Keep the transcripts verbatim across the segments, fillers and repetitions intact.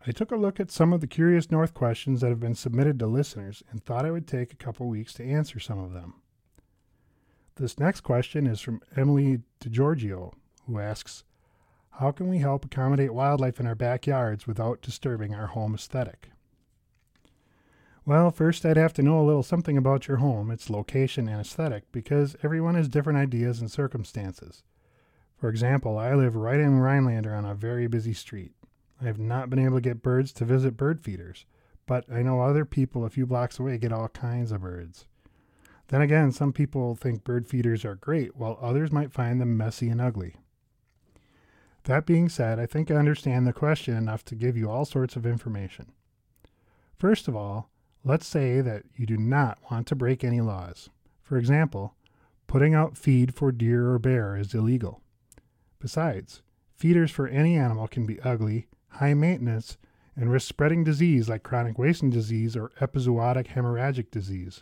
I took a look at some of the Curious North questions that have been submitted to listeners and thought I would take a couple weeks to answer some of them. This next question is from Emily DeGiorgio, who asks, how can we help accommodate wildlife in our backyards without disturbing our home aesthetic? Well, first I'd have to know a little something about your home, its location and aesthetic, because everyone has different ideas and circumstances. For example, I live right in Rhinelander on a very busy street. I have not been able to get birds to visit bird feeders, but I know other people a few blocks away get all kinds of birds. Then again, some people think bird feeders are great, while others might find them messy and ugly. That being said, I think I understand the question enough to give you all sorts of information. First of all, let's say that you do not want to break any laws. For example, putting out feed for deer or bear is illegal. Besides, feeders for any animal can be ugly, high maintenance, and risk spreading disease like chronic wasting disease or epizootic hemorrhagic disease.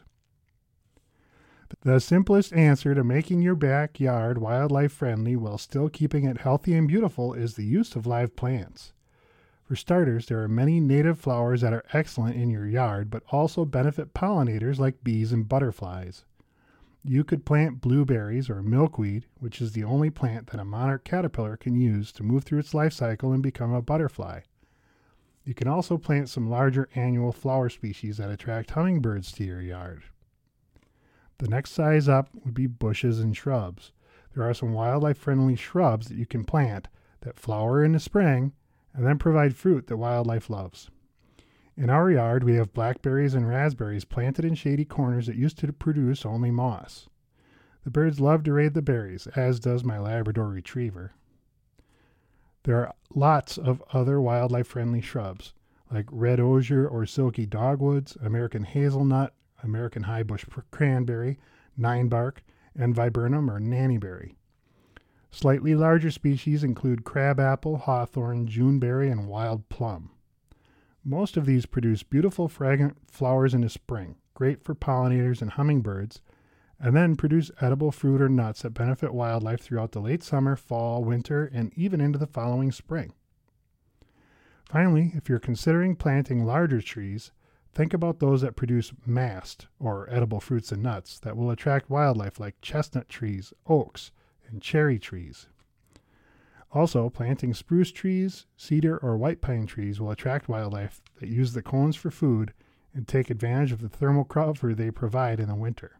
The simplest answer to making your backyard wildlife friendly while still keeping it healthy and beautiful is the use of live plants. For starters, there are many native flowers that are excellent in your yard, but also benefit pollinators like bees and butterflies. You could plant blueberries or milkweed, which is the only plant that a monarch caterpillar can use to move through its life cycle and become a butterfly. You can also plant some larger annual flower species that attract hummingbirds to your yard. The next size up would be bushes and shrubs. There are some wildlife-friendly shrubs that you can plant that flower in the spring and then provide fruit that wildlife loves. In our yard, we have blackberries and raspberries planted in shady corners that used to produce only moss. The birds love to raid the berries, as does my Labrador Retriever. There are lots of other wildlife-friendly shrubs, like red osier or silky dogwoods, American hazelnut, American highbush cranberry, ninebark, and viburnum or nannyberry. Slightly larger species include crabapple, hawthorn, juneberry, and wild plum. Most of these produce beautiful fragrant flowers in the spring, great for pollinators and hummingbirds, and then produce edible fruit or nuts that benefit wildlife throughout the late summer, fall, winter, and even into the following spring. Finally, if you're considering planting larger trees, think about those that produce mast, or edible fruits and nuts, that will attract wildlife like chestnut trees, oaks, and cherry trees. Also, planting spruce trees, cedar, or white pine trees will attract wildlife that use the cones for food and take advantage of the thermal cover they provide in the winter.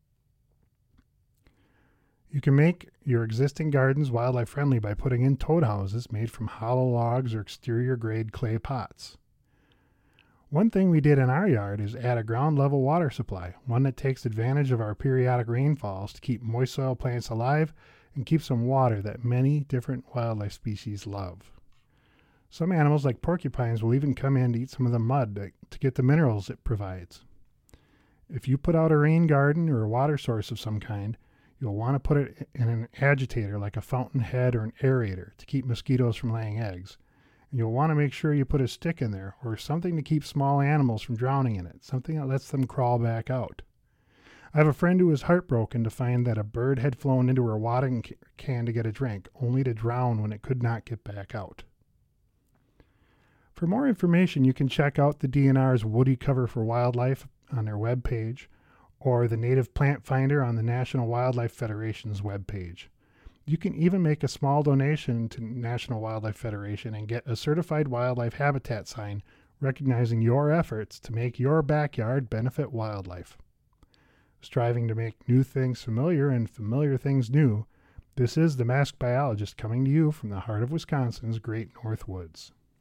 You can make your existing gardens wildlife friendly by putting in toad houses made from hollow logs or exterior grade clay pots. One thing we did in our yard is add a ground level water supply, one that takes advantage of our periodic rainfalls to keep moist soil plants alive and keep some water that many different wildlife species love. Some animals like porcupines will even come in to eat some of the mud to, to get the minerals it provides. If you put out a rain garden or a water source of some kind, you'll want to put it in an agitator like a fountain head or an aerator to keep mosquitoes from laying eggs. And you'll want to make sure you put a stick in there or something to keep small animals from drowning in it, something that lets them crawl back out. I have a friend who was heartbroken to find that a bird had flown into her watering can to get a drink, only to drown when it could not get back out. For more information, you can check out the D N R's Woody Cover for Wildlife on their webpage, or the Native Plant Finder on the National Wildlife Federation's webpage. You can even make a small donation to National Wildlife Federation and get a certified wildlife habitat sign recognizing your efforts to make your backyard benefit wildlife. Striving to make new things familiar and familiar things new, this is the Masked Biologist coming to you from the heart of Wisconsin's Great North Woods.